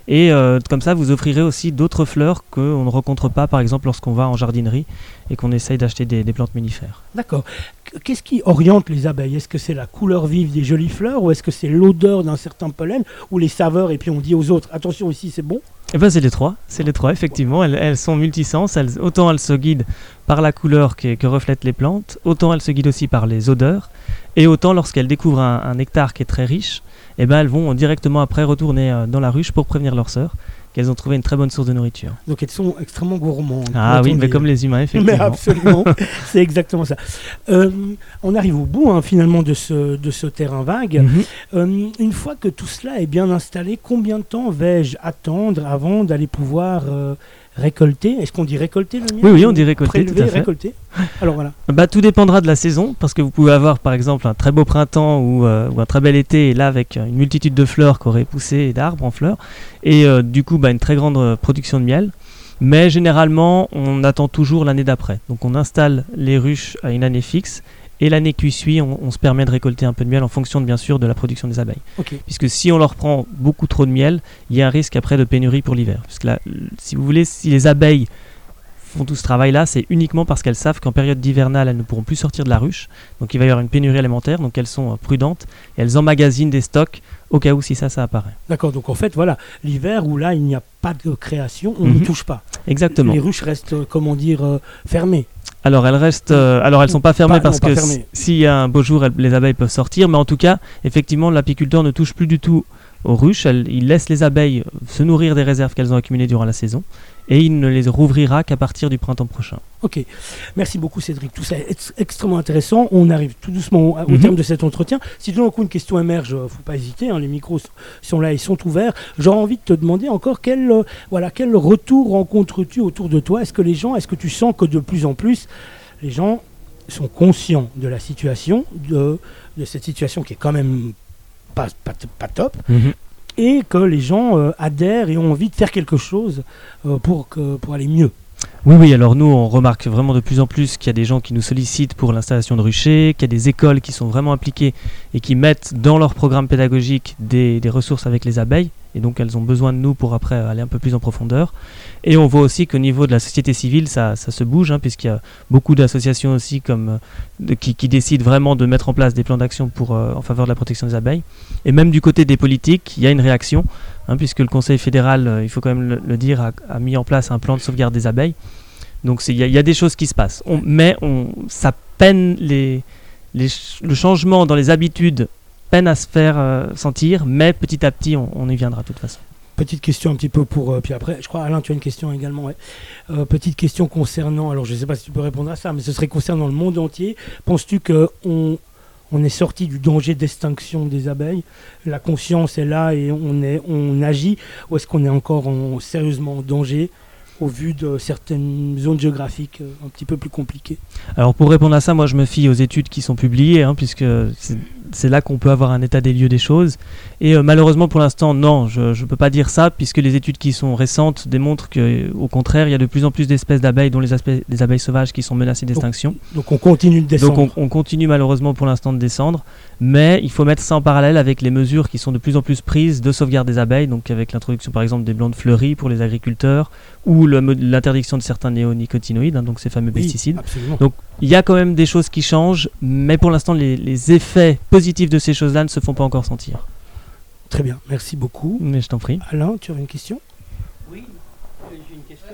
Speaker 3: Et euh, comme ça, vous offrirez aussi d'autres fleurs qu'on ne rencontre pas, par exemple, lorsqu'on va en jardinerie et qu'on essaye d'acheter des, des plantes mellifères.
Speaker 2: D'accord. Qu'est-ce qui oriente les abeilles? Est-ce que c'est la couleur vive des jolies fleurs ou est-ce que c'est l'odeur d'un certain pollen ou les saveurs et puis on dit aux autres attention ici c'est bon?
Speaker 3: Eh ben c'est les trois, c'est les trois effectivement. Elles, elles sont multisens. Elles, autant elles se guident par la couleur que, que reflètent les plantes, autant elles se guident aussi par les odeurs, et autant lorsqu'elles découvrent un, un nectar qui est très riche, eh ben elles vont directement après retourner euh, dans la ruche pour prévenir leurs sœurs qu'elles ont trouvé une très bonne source de nourriture.
Speaker 2: Donc elles sont extrêmement gourmandes.
Speaker 3: Ah oui, mais comme les humains, effectivement.
Speaker 2: Mais absolument, c'est exactement ça. Euh, on arrive au bout hein, finalement de ce, de ce terrain vague. Mm-hmm. Euh, une fois que tout cela est bien installé, combien de temps vais-je attendre avant d'aller pouvoir euh, récolter? Est-ce qu'on dit récolter le miel?
Speaker 3: Oui, oui, on dit récolter,
Speaker 2: prélever,
Speaker 3: tout à fait.
Speaker 2: Récolter. Alors voilà.
Speaker 3: Bah, tout dépendra de la saison, parce que vous pouvez avoir par exemple un très beau printemps ou, euh, ou un très bel été, et là avec une multitude de fleurs qui auraient poussé et d'arbres en fleurs, et euh, du coup bah, une très grande euh, production de miel. Mais généralement, on attend toujours l'année d'après. Donc on installe les ruches à une année fixe, et l'année qui suit, on, on se permet de récolter un peu de miel en fonction de, bien sûr de la production des abeilles.
Speaker 2: Okay.
Speaker 3: Puisque si on leur prend beaucoup trop de miel, il y a un risque après de pénurie pour l'hiver. Parce que là, si vous voulez, si les abeilles font tout ce travail-là, c'est uniquement parce qu'elles savent qu'en période d'hivernale, elles ne pourront plus sortir de la ruche. Donc il va y avoir une pénurie alimentaire, donc elles sont euh, prudentes, et elles emmagasinent des stocks au cas où si ça, ça apparaît.
Speaker 2: D'accord, donc en fait, voilà, l'hiver où là, il n'y a pas de création, on
Speaker 3: mm-hmm.
Speaker 2: ne touche pas.
Speaker 3: Exactement.
Speaker 2: Les ruches restent, euh, comment dire, euh, fermées.
Speaker 3: Alors elles restent, euh, alors elles sont pas fermées
Speaker 2: pas,
Speaker 3: parce
Speaker 2: non,
Speaker 3: que
Speaker 2: fermées.
Speaker 3: s'il y a un beau jour, elles, les abeilles peuvent sortir, mais en tout cas, effectivement, l'apiculteur ne touche plus du tout aux ruches. Elle, il laisse les abeilles se nourrir des réserves qu'elles ont accumulées durant la saison, et il ne les rouvrira qu'à partir du printemps prochain.
Speaker 2: Ok, merci beaucoup Cédric, tout ça est ex- extrêmement intéressant. On arrive tout doucement au, au
Speaker 3: Mm-hmm.
Speaker 2: terme de cet entretien. Si tout d'un coup une question émerge, il ne faut pas hésiter, hein, les micros sont là, ils sont ouverts. J'aurais envie de te demander encore quel, euh, voilà, quel retour rencontres-tu autour de toi? Est-ce que les gens, est-ce que tu sens que de plus en plus les gens sont conscients de la situation, de, de cette situation qui est quand même pas, pas, pas top,
Speaker 3: Mm-hmm.
Speaker 2: et que les gens euh, adhèrent et ont envie de faire quelque chose euh, pour, que, pour aller mieux?
Speaker 3: Oui, oui, alors nous, on remarque vraiment de plus en plus qu'il y a des gens qui nous sollicitent pour l'installation de ruchers, qu'il y a des écoles qui sont vraiment impliquées et qui mettent dans leur programme pédagogique des, des ressources avec les abeilles, et donc elles ont besoin de nous pour après aller un peu plus en profondeur. Et on voit aussi qu'au niveau de la société civile, ça, ça se bouge, hein, puisqu'il y a beaucoup d'associations aussi comme, euh, de, qui, qui décident vraiment de mettre en place des plans d'action pour, euh, en faveur de la protection des abeilles. Et même du côté des politiques, il y a une réaction, hein, puisque le Conseil fédéral, euh, il faut quand même le, le dire, a, a mis en place un plan de sauvegarde des abeilles. Donc il y, y a des choses qui se passent. On, mais on, ça peine, les, les, le changement dans les habitudes peine à se faire euh, sentir, mais petit à petit, on, on y viendra de toute façon.
Speaker 2: Petite question un petit peu pour... Euh, puis après, je crois, Alain, tu as une question également. Ouais. Euh, petite question concernant... Alors, je ne sais pas si tu peux répondre à ça, mais ce serait concernant le monde entier. Penses-tu qu'on on est sorti du danger d'extinction des abeilles? La conscience est là et on, est, on agit? Ou est-ce qu'on est encore en, sérieusement en danger au vu de certaines zones géographiques euh, un petit peu plus compliquées?
Speaker 3: Alors, pour répondre à ça, moi, je me fie aux études qui sont publiées, hein, puisque c'est, c'est là qu'on peut avoir un état des lieux des choses. Et euh, malheureusement, pour l'instant, non, je ne peux pas dire ça, puisque les études qui sont récentes démontrent qu'au contraire, il y a de plus en plus d'espèces d'abeilles, dont les, aspects, les abeilles sauvages, qui sont menacées d'extinction.
Speaker 2: Donc, donc on continue de descendre.
Speaker 3: Donc on, on continue malheureusement pour l'instant de descendre, mais il faut mettre ça en parallèle avec les mesures qui sont de plus en plus prises de sauvegarde des abeilles, donc avec l'introduction par exemple des plantes fleuries pour les agriculteurs, ou le, l'interdiction de certains néonicotinoïdes, hein, donc ces fameux
Speaker 2: oui,
Speaker 3: pesticides.
Speaker 2: Absolument.
Speaker 3: Donc il y a quand même des choses qui changent, mais pour l'instant les, les effets positifs de ces choses-là ne se font pas encore sentir.
Speaker 2: Très bien, merci beaucoup.
Speaker 3: Mais je t'en prie.
Speaker 2: Alain, tu as une question?
Speaker 4: Oui, j'ai une question.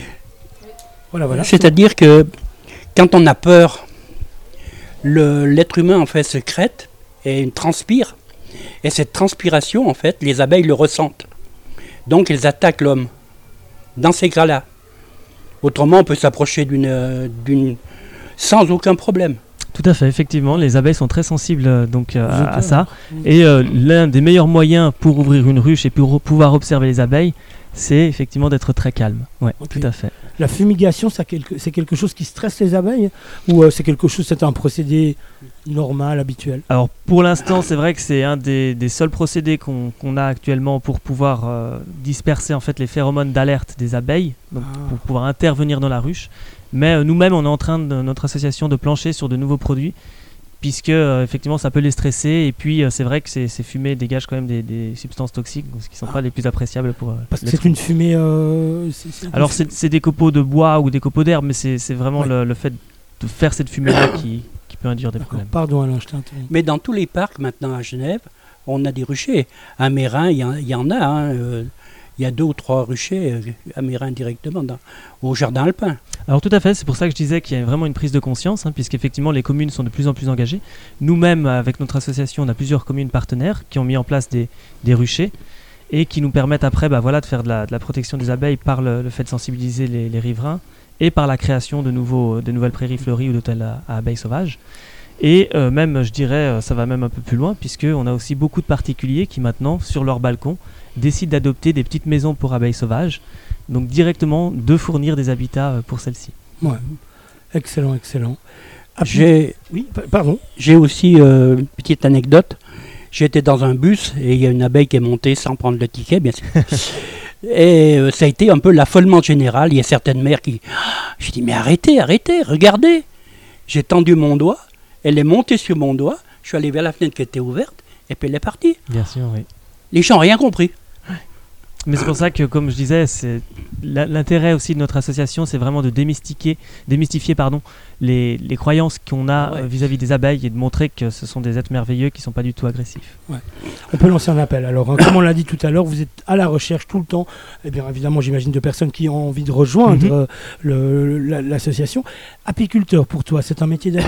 Speaker 2: Voilà, voilà.
Speaker 4: C'est-à-dire que quand on a peur, le, l'être humain en fait secrète et il transpire, et cette transpiration en fait, les abeilles le ressentent. Donc elles attaquent l'homme dans ces cas-là. Autrement, on peut s'approcher d'une, d'une sans aucun problème.
Speaker 3: Tout à fait, effectivement, les abeilles sont très sensibles euh, donc, euh, à, à ça.
Speaker 2: Mmh.
Speaker 3: Et euh, l'un des meilleurs moyens pour ouvrir une ruche et pour pouvoir observer les abeilles, c'est effectivement d'être très calme. Ouais,
Speaker 2: okay.
Speaker 3: Tout à fait.
Speaker 2: La fumigation, ça quelque, c'est quelque chose qui stresse les abeilles? Ou euh, c'est quelque chose, c'est un procédé normal, habituel?
Speaker 3: Alors pour l'instant, c'est vrai que c'est un des, des seuls procédés qu'on, qu'on a actuellement pour pouvoir euh, disperser en fait les phéromones d'alerte des abeilles, donc
Speaker 2: ah.
Speaker 3: pour pouvoir intervenir dans la ruche. Mais euh, nous-mêmes, on est en train, de notre association, de plancher sur de nouveaux produits puisque euh, effectivement ça peut les stresser, et puis euh, c'est vrai que ces, ces fumées dégagent quand même des, des substances toxiques, donc, qui ne sont ah. pas les plus appréciables pour... Euh,
Speaker 2: Parce que c'est une fumée... Euh, c'est, c'est
Speaker 3: Alors
Speaker 2: c'est,
Speaker 3: c'est des copeaux de bois ou des copeaux d'herbe, mais c'est, c'est vraiment ouais. le, le fait de faire cette fumée-là qui, qui peut induire des D'accord. problèmes.
Speaker 2: Pardon Alain, je t'ai interrompu.
Speaker 4: Mais dans tous les parcs maintenant à Genève, on a des ruchers. À Meyrin, il y, y en a. Hein, euh, il y a deux ou trois ruchers euh, à Meyrin directement, dans, au jardin alpin.
Speaker 3: Alors tout à fait, c'est pour ça que je disais qu'il y a vraiment une prise de conscience, hein, puisqu'effectivement les communes sont de plus en plus engagées. Nous-mêmes, avec notre association, on a plusieurs communes partenaires qui ont mis en place des, des ruchers et qui nous permettent après bah, voilà, de faire de la, de la protection des abeilles par le, le fait de sensibiliser les, les riverains et par la création de, nouveaux, de nouvelles prairies fleuries ou d'hôtels à, à abeilles sauvages. Et euh, même, je dirais, ça va même un peu plus loin, puisqu'on a aussi beaucoup de particuliers qui maintenant, sur leur balcon, décident d'adopter des petites maisons pour abeilles sauvages, donc directement de fournir des habitats pour celles-ci.
Speaker 2: Ouais. Excellent, excellent.
Speaker 4: Ah, j'ai,
Speaker 2: oui, pardon.
Speaker 4: J'ai aussi euh, une petite anecdote. J'étais dans un bus et il y a une abeille qui est montée sans prendre le ticket, bien sûr. Et euh, ça a été un peu l'affolement général. Il y a certaines mères qui... Ah, j'ai dit, mais arrêtez, arrêtez, regardez. J'ai tendu mon doigt, elle est montée sur mon doigt, je suis allé vers la fenêtre qui était ouverte, et puis elle est partie.
Speaker 3: Bien sûr, oui.
Speaker 4: Les gens n'ont rien compris.
Speaker 3: Mais c'est pour ça que, comme je disais, c'est l'intérêt aussi de notre association, c'est vraiment de démystifier, démystifier pardon, les, les croyances qu'on a ouais. vis-à-vis des abeilles et de montrer que ce sont des êtres merveilleux qui ne sont pas du tout agressifs.
Speaker 2: Ouais. On peut lancer un appel. Alors, hein, comme on l'a dit tout à l'heure, vous êtes à la recherche tout le temps, et bien évidemment, j'imagine, de personnes qui ont envie de rejoindre mm-hmm. le, le, l'association. Apiculteur, pour toi, c'est un métier d'avenir ?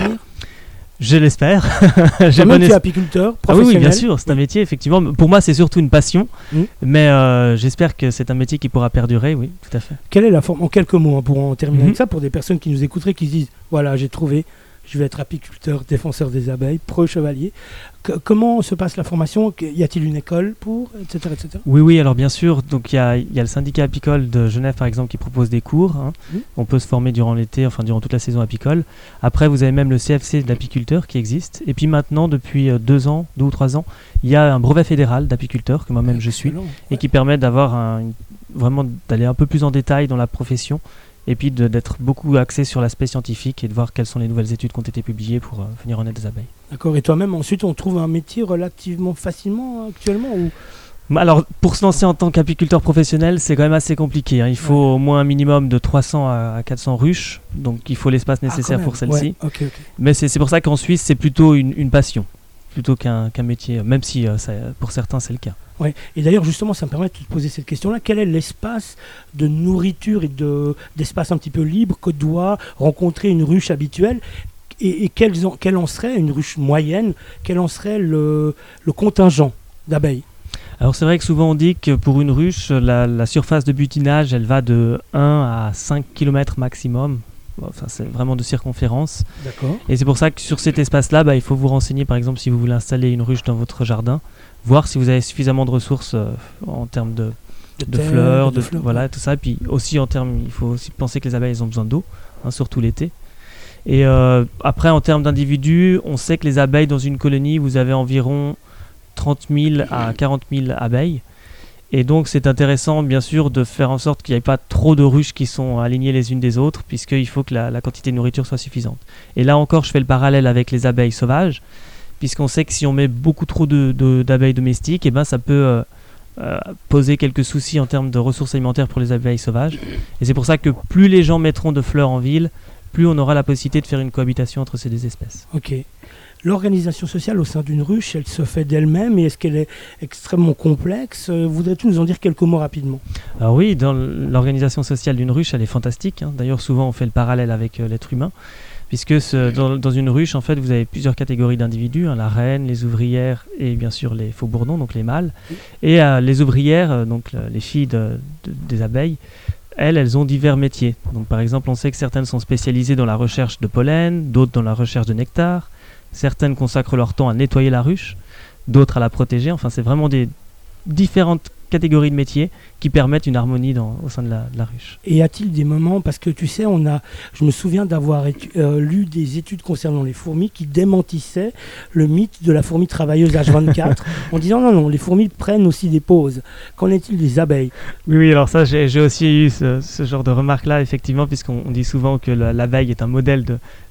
Speaker 3: Je l'espère.
Speaker 2: J'ai bon es apiculteur, professionnel.
Speaker 3: Ah oui, oui, bien sûr, c'est un métier, effectivement. Pour moi, c'est surtout une passion, mmh. mais euh, j'espère que c'est un métier qui pourra perdurer, oui, tout à fait.
Speaker 2: Quelle est la forme, en quelques mots, hein, pour en terminer mmh. avec ça, pour des personnes qui nous écouteraient, qui se disent, voilà, j'ai trouvé, je vais être apiculteur, défenseur des abeilles, preux chevalier. Que, comment se passe la formation ? Y a-t-il une école pour, et cetera, et cetera.
Speaker 3: Oui, oui, alors bien sûr. Donc il y a, y a le syndicat apicole de Genève, par exemple, qui propose des cours. Hein. Mmh. On peut se former durant l'été, enfin durant toute la saison apicole. Après, vous avez même le C F C d'apiculteurs qui existe. Et puis maintenant, depuis euh, deux ans, deux ou trois ans, il y a un brevet fédéral d'apiculteur que moi-même je suis, ouais. et qui permet d'avoir un, une, vraiment d'aller un peu plus en détail dans la profession. Et puis de, d'être beaucoup axé sur l'aspect scientifique et de voir quelles sont les nouvelles études qui ont été publiées pour euh, venir en aide des abeilles.
Speaker 2: D'accord, et toi-même, ensuite, on trouve un métier relativement facilement hein, actuellement ou...
Speaker 3: Alors, pour se lancer en tant qu'apiculteur professionnel, c'est quand même assez compliqué. Hein. Il faut ouais. au moins un minimum de trois cents à quatre cents ruches, donc il faut l'espace nécessaire ah, pour celle-ci.
Speaker 2: Ouais. Okay, okay.
Speaker 3: Mais c'est, c'est pour ça qu'en Suisse, c'est plutôt une, une passion, plutôt qu'un, qu'un métier, même si euh, ça, pour certains, c'est le cas.
Speaker 2: Ouais. Et d'ailleurs, justement, ça me permet de te poser cette question-là. Quel est l'espace de nourriture et de, d'espace un petit peu libre que doit rencontrer une ruche habituelle ? Et, et quel, en, quel en serait, une ruche moyenne, quel en serait le, le contingent d'abeilles ?
Speaker 3: Alors c'est vrai que souvent on dit que pour une ruche, la, la surface de butinage, elle va de un à cinq kilomètres maximum. Enfin, c'est vraiment de circonférence.
Speaker 2: D'accord.
Speaker 3: Et c'est pour ça que sur cet espace-là, bah, il faut vous renseigner, par exemple, si vous voulez installer une ruche dans votre jardin, voir si vous avez suffisamment de ressources euh, en termes de, de, de terre, fleurs, de, de fleurs, voilà, ouais. tout ça. Et puis aussi en termes, il faut aussi penser que les abeilles elles ont besoin d'eau, hein, surtout l'été. Et euh, après, en termes d'individus, on sait que les abeilles dans une colonie, vous avez environ trente mille à quarante mille abeilles. Et donc c'est intéressant bien sûr de faire en sorte qu'il n'y ait pas trop de ruches qui sont alignées les unes des autres, puisqu'il faut que la, la quantité de nourriture soit suffisante. Et là encore je fais le parallèle avec les abeilles sauvages, puisqu'on sait que si on met beaucoup trop de, de, d'abeilles domestiques, et ben ça peut euh, euh, poser quelques soucis en termes de ressources alimentaires pour les abeilles sauvages. Et c'est pour ça que plus les gens mettront de fleurs en ville, plus on aura la possibilité de faire une cohabitation entre ces deux espèces.
Speaker 2: Ok. L'organisation sociale au sein d'une ruche, elle se fait d'elle-même et est-ce qu'elle est extrêmement complexe ? euh, Voudrais-tu nous en dire quelques mots rapidement ?
Speaker 3: Alors oui, dans l'organisation sociale d'une ruche, elle est fantastique. Hein. D'ailleurs, souvent, on fait le parallèle avec euh, l'être humain, puisque ce, dans, dans une ruche, en fait, vous avez plusieurs catégories d'individus, hein, la reine, les ouvrières et bien sûr les faux bourdons, donc les mâles. Et euh, les ouvrières, euh, donc euh, les filles de, de, des abeilles, elles, elles ont divers métiers. Donc par exemple, on sait que certaines sont spécialisées dans la recherche de pollen, d'autres dans la recherche de nectar. Certaines consacrent leur temps à nettoyer la ruche, d'autres à la protéger. Enfin, c'est vraiment des différentes catégories de métiers qui permettent une harmonie dans, au sein de la, de la ruche.
Speaker 2: Et y a-t-il des moments, parce que tu sais, on a, je me souviens d'avoir étu, euh, lu des études concernant les fourmis qui démentissaient le mythe de la fourmi travailleuse H vingt-quatre en disant non, non, les fourmis prennent aussi des pauses. Qu'en est-il des abeilles ?
Speaker 3: Oui, oui, alors ça, j'ai, j'ai aussi eu ce, ce genre de remarque-là, effectivement, puisqu'on on dit souvent que la, l'abeille est un modèle de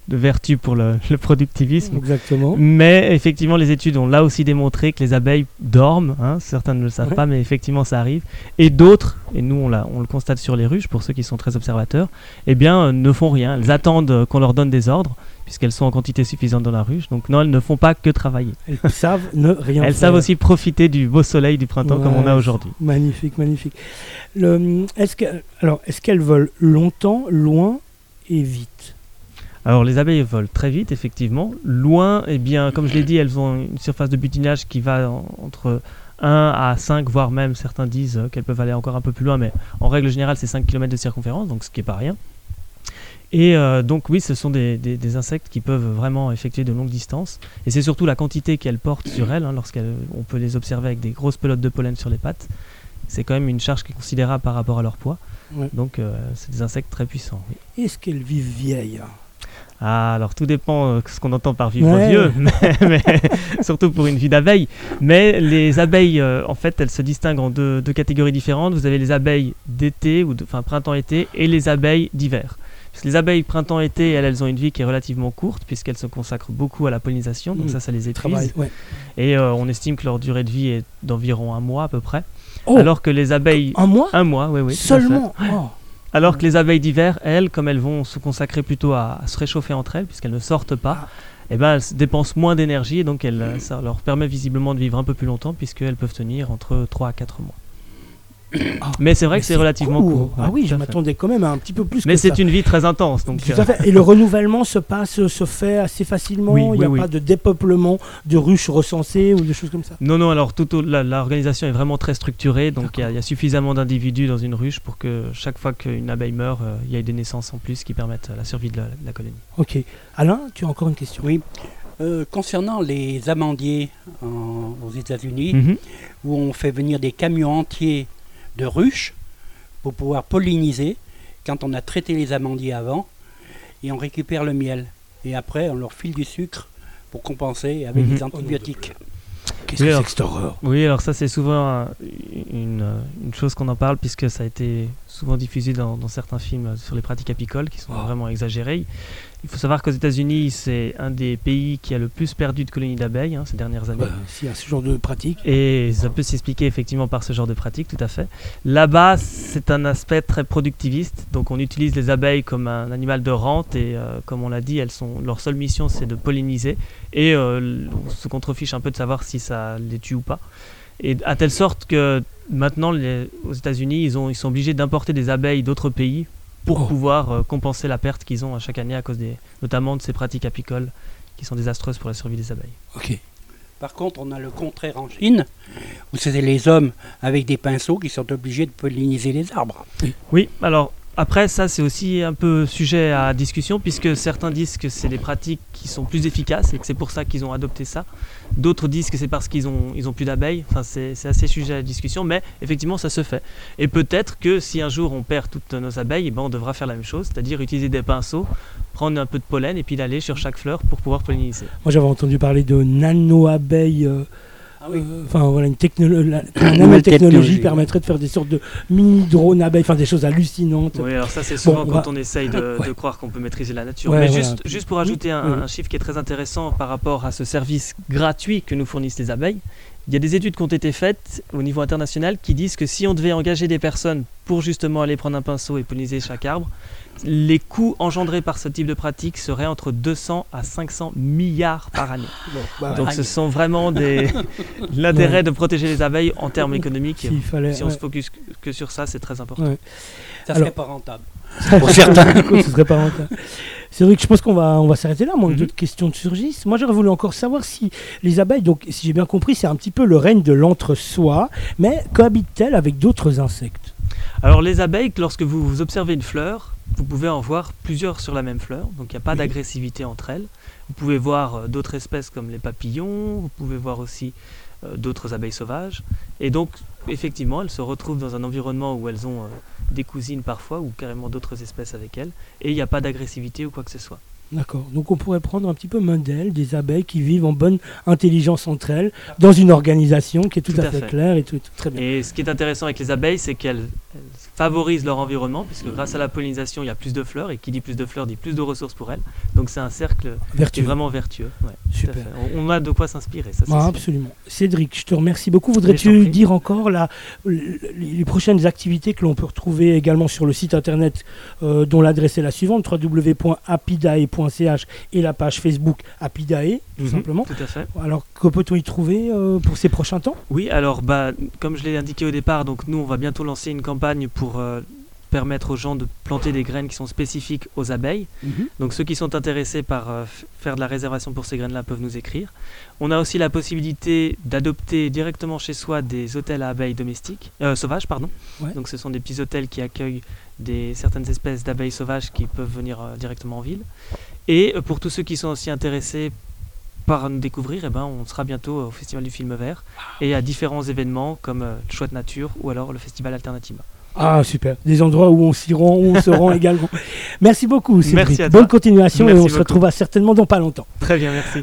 Speaker 3: de vertu pour le, le productivisme.
Speaker 2: Exactement.
Speaker 3: Mais effectivement, les études ont là aussi démontré que les abeilles dorment. Hein, certains ne le savent
Speaker 2: Ouais.
Speaker 3: pas, mais effectivement, ça arrive. Et d'autres, et nous on, l'a, on le constate sur les ruches, pour ceux qui sont très observateurs, eh bien, euh, ne font rien. Elles attendent euh, qu'on leur donne des ordres, puisqu'elles sont en quantité suffisante dans la ruche. Donc non, elles ne font pas que travailler.
Speaker 2: Elles savent ne rien
Speaker 3: Elles
Speaker 2: faire.
Speaker 3: savent aussi profiter du beau soleil du printemps comme on a
Speaker 2: Ouais,
Speaker 3: aujourd'hui.
Speaker 2: Magnifique, magnifique. Le, est-ce que, alors, est-ce qu'elles volent longtemps, loin et vite?
Speaker 3: Alors les abeilles volent très vite, effectivement. Loin, eh bien, comme je l'ai dit, elles ont une surface de butinage qui va en- entre un à cinq, voire même certains disent euh, qu'elles peuvent aller encore un peu plus loin, mais en règle générale c'est cinq kilomètres de circonférence, donc ce qui n'est pas rien. Et euh, donc oui, ce sont des, des- des insectes qui peuvent vraiment effectuer de longues distances. Et c'est surtout la quantité qu'elles portent sur elles, hein, lorsqu'on peut les observer avec des grosses pelotes de pollen sur les pattes. C'est quand même une charge qui est considérable par rapport à leur poids.
Speaker 2: Ouais.
Speaker 3: Donc euh, c'est des insectes très puissants. Oui.
Speaker 2: Est-ce qu'elles vivent vieilles?
Speaker 3: Ah, alors tout dépend euh, ce qu'on entend par vivre
Speaker 2: Ouais.
Speaker 3: vieux, mais, mais surtout pour une vie d'abeille. Mais les abeilles, euh, en fait, elles se distinguent en deux, deux catégories différentes. Vous avez les abeilles d'été, ou de- enfin printemps-été, et les abeilles d'hiver. Parce que les abeilles printemps-été, elles, elles ont une vie qui est relativement courte, puisqu'elles se consacrent beaucoup à la pollinisation, donc
Speaker 2: Mmh.
Speaker 3: ça, ça les épuise.
Speaker 2: Travail, ouais.
Speaker 3: Et euh, on estime que leur durée de vie est d'environ un mois à peu près.
Speaker 2: Oh,
Speaker 3: Alors que les abeilles...
Speaker 2: un mois
Speaker 3: Un mois, oui, oui. tout à fait.
Speaker 2: seulement. Oh.
Speaker 3: Alors que les abeilles d'hiver, elles, comme elles vont se consacrer plutôt à, à se réchauffer entre elles, puisqu'elles ne sortent pas, eh ben, elles s- dépensent moins d'énergie, et donc elles, euh, ça leur permet visiblement de vivre un peu plus longtemps, puisqu'elles peuvent tenir entre trois à quatre mois.
Speaker 2: Ah,
Speaker 3: Mais c'est vrai
Speaker 2: mais
Speaker 3: que c'est relativement court.
Speaker 2: Ah
Speaker 3: ouais,
Speaker 2: oui,
Speaker 3: tout
Speaker 2: je
Speaker 3: à fait.
Speaker 2: m'attendais quand même à un petit peu plus
Speaker 3: Mais
Speaker 2: que ça.
Speaker 3: c'est une vie très intense. Donc,
Speaker 2: Tout
Speaker 3: euh,
Speaker 2: à fait. Et le renouvellement se passe, se fait assez facilement.
Speaker 3: Oui,
Speaker 2: Il n'y a
Speaker 3: oui, oui.
Speaker 2: pas de dépeuplement de ruches recensées ou de choses comme ça.
Speaker 3: Non, non, alors tout au- la- l'organisation est vraiment très structurée, donc il y, a- il y a suffisamment d'individus dans une ruche pour que chaque fois qu'une abeille meurt, euh, il y ait des naissances en plus qui permettent la survie de la, de la colonie.
Speaker 2: Ok. Alain, tu as encore une question?
Speaker 4: Oui. Euh, concernant les amandiers en- aux États-Unis,
Speaker 3: Mhm.
Speaker 4: où on fait venir des camions entiers de ruches pour pouvoir polliniser quand on a traité les amandiers avant, et on récupère le miel. Et après, on leur file du sucre pour compenser avec
Speaker 3: Mhm.
Speaker 4: des antibiotiques.
Speaker 2: Qu'est-ce
Speaker 3: Oui,
Speaker 2: que
Speaker 3: alors-
Speaker 2: c'est que cette horreur?
Speaker 3: Oui, alors ça c'est souvent euh, une, euh, une chose qu'on en parle puisque ça a été souvent diffusé dans, dans certains films euh, sur les pratiques apicoles qui sont
Speaker 2: Oh.
Speaker 3: vraiment exagérées. Il faut savoir qu'aux États-Unis, c'est un des pays qui a le plus perdu de colonies d'abeilles hein, ces dernières années.
Speaker 2: Ouais, S'il y a ce genre de pratique.
Speaker 3: Et ça peut s'expliquer effectivement par ce genre de pratique, tout à fait. Là-bas, c'est un aspect très productiviste. Donc on utilise les abeilles comme un animal de rente et euh, comme on l'a dit, elles sont, leur seule mission c'est de polliniser. Et euh, on se contrefiche un peu de savoir si ça les tue ou pas. Et à telle sorte que maintenant, les, aux États-Unis, ils, ont, ils sont obligés d'importer des abeilles d'autres pays pour
Speaker 2: Oh.
Speaker 3: pouvoir euh, compenser la perte qu'ils ont à chaque année à cause des, notamment de ces pratiques apicoles qui sont désastreuses pour la survie des abeilles.
Speaker 2: Ok.
Speaker 4: Par contre, on a le contraire en Chine, où c'est les hommes avec des pinceaux qui sont obligés de polliniser les arbres.
Speaker 3: Oui, alors après ça c'est aussi un peu sujet à discussion puisque certains disent que c'est des pratiques qui sont plus efficaces et que c'est pour ça qu'ils ont adopté ça. D'autres disent que c'est parce qu'ils ont, ils ont plus d'abeilles. Enfin c'est, c'est assez sujet à discussion, mais effectivement ça se fait. Et peut-être que si un jour on perd toutes nos abeilles, eh ben, on devra faire la même chose, c'est-à-dire utiliser des pinceaux, prendre un peu de pollen et puis l'aller sur chaque fleur pour pouvoir polliniser.
Speaker 2: Moi, j'avais entendu parler de nano-abeilles. euh,
Speaker 4: Ah oui.
Speaker 2: euh, Enfin, voilà, une, technolo- la- une
Speaker 4: Nouvelle
Speaker 2: nanotechnologie
Speaker 4: technologie.
Speaker 2: permettrait de faire des sortes de mini-drones abeilles, enfin des choses hallucinantes.
Speaker 3: Oui, alors ça c'est souvent
Speaker 2: Bon, on
Speaker 3: quand
Speaker 2: va-
Speaker 3: on essaye de,
Speaker 2: Ouais.
Speaker 3: de croire qu'on peut maîtriser la nature.
Speaker 2: Ouais,
Speaker 3: Mais
Speaker 2: voilà.
Speaker 3: juste, juste pour ajouter un,
Speaker 2: Oui.
Speaker 3: un chiffre qui est très intéressant par rapport à ce service gratuit que nous fournissent les abeilles, il y a des études qui ont été faites au niveau international qui disent que si on devait engager des personnes pour justement aller prendre un pinceau et polliniser chaque arbre, les coûts engendrés par ce type de pratique seraient entre deux cents à cinq cents milliards par année.
Speaker 2: Bon, bah,
Speaker 3: Donc
Speaker 4: aïe.
Speaker 3: ce sont vraiment des... l'intérêt
Speaker 2: Ouais.
Speaker 3: de protéger les abeilles en termes économiques.
Speaker 2: s'il fallait.
Speaker 3: Si on
Speaker 2: ouais.
Speaker 3: se focus que sur ça, c'est très important.
Speaker 2: Ouais.
Speaker 4: Ça
Speaker 2: Alors-
Speaker 4: serait pas rentable.
Speaker 2: Pour certains. Ce serait pas rentable. C'est vrai que je pense qu'on va, on va s'arrêter là, moins que
Speaker 3: Mhm.
Speaker 2: d'autres questions surgissent. Moi, j'aurais voulu encore savoir si les abeilles, donc si j'ai bien compris, c'est un petit peu le règne de l'entre-soi, mais cohabitent-elles avec d'autres insectes?
Speaker 3: Alors les abeilles, lorsque vous, vous observez une fleur, vous pouvez en voir plusieurs sur la même fleur, donc il n'y a pas
Speaker 2: Oui.
Speaker 3: d'agressivité entre elles. Vous pouvez voir euh, d'autres espèces comme les papillons, vous pouvez voir aussi euh, d'autres abeilles sauvages. Et donc effectivement, elles se retrouvent dans un environnement où elles ont euh, des cousines parfois, ou carrément d'autres espèces avec elles, et il n'y a pas d'agressivité ou quoi que ce soit.
Speaker 2: D'accord. Donc on pourrait prendre un petit peu modèle des abeilles qui vivent en bonne intelligence entre elles, dans une organisation qui est tout,
Speaker 3: Tout
Speaker 2: à,
Speaker 3: à
Speaker 2: fait,
Speaker 3: fait.
Speaker 2: claire et tout, tout très bien.
Speaker 3: Et ce qui est intéressant avec les abeilles, c'est qu'elles elles favorisent leur environnement, puisque grâce à la pollinisation, il y a plus de fleurs, et qui dit plus de fleurs dit plus de ressources pour elles. Donc c'est un cercle qui est
Speaker 2: Vertueux.
Speaker 3: vraiment vertueux. Ouais, tout à
Speaker 2: Super.
Speaker 3: fait. On, on a de quoi s'inspirer, ça c'est
Speaker 2: Ah,
Speaker 3: sûr.
Speaker 2: absolument. Cédric, je te remercie beaucoup.
Speaker 3: Mais je t'en
Speaker 2: Voudrais-tu
Speaker 3: prie.
Speaker 2: dire encore la, les prochaines activités que l'on peut retrouver également sur le site internet euh, dont l'adresse est la suivante, w w w point apidae point c h et la page Facebook Apidae, tout
Speaker 3: Mhm,
Speaker 2: simplement.
Speaker 3: Tout à fait.
Speaker 2: Alors, que peut-on y trouver euh, pour ces prochains temps?
Speaker 3: Oui, alors bah, comme je l'ai indiqué au départ, donc nous on va bientôt lancer une campagne pour euh, permettre aux gens de planter des graines qui sont spécifiques aux abeilles. Donc ceux qui sont intéressés par euh, f- faire de la réservation pour ces graines-là peuvent nous écrire. On a aussi la possibilité d'adopter directement chez soi des hôtels à abeilles domestiques, euh, sauvages, pardon.
Speaker 2: Ouais.
Speaker 3: Donc ce sont des petits hôtels qui accueillent des, certaines espèces d'abeilles sauvages qui peuvent venir euh, directement en ville. Et euh, pour tous ceux qui sont aussi intéressés par nous découvrir, eh ben, on sera bientôt au Festival du Film Vert et à différents événements comme euh, Chouette Nature ou alors le Festival Alternative.
Speaker 2: Ah, super. Des endroits où on s'y rend, où on se rend également. Merci beaucoup, Cédric.
Speaker 3: Merci à toi.
Speaker 2: Bonne continuation
Speaker 3: Merci
Speaker 2: et on se
Speaker 3: beaucoup.
Speaker 2: retrouvera certainement dans pas longtemps.
Speaker 3: Très bien, merci.